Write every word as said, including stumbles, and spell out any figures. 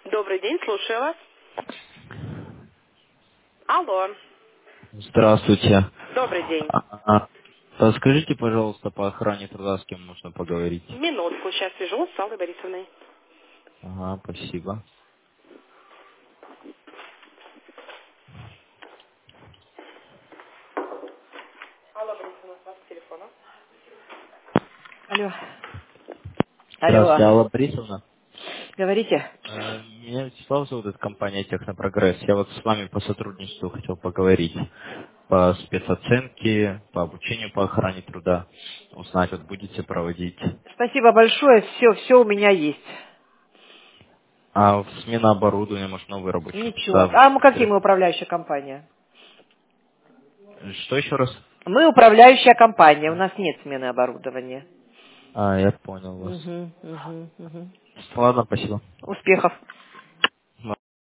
Добрый день, слушаю вас. Алло. Здравствуйте. Добрый день. А, а, Подскажите, пожалуйста, по охране труда, с кем можно поговорить? Минутку, сейчас свяжу с Аллой Борисовной. Ага, спасибо. Алла Борисовна, с вас телефона. Алло. Алло. Здравствуйте, Алла Борисовна. Говорите. Э, Меня Вячеслав зовут, это компания Технопрогресс. Я вот с вами по сотрудничеству хотел поговорить по спецоценке, по обучению по охране труда. Узнать, вот будете проводить. Спасибо большое, все, все у меня есть. А в смена оборудования, может, новые рабочие Ничего. места? А мы какие мы управляющая компания? Что еще раз? Мы управляющая компания, у нас нет смены оборудования. А, я понял вас. Угу, угу, угу. Ладно, спасибо. Успехов.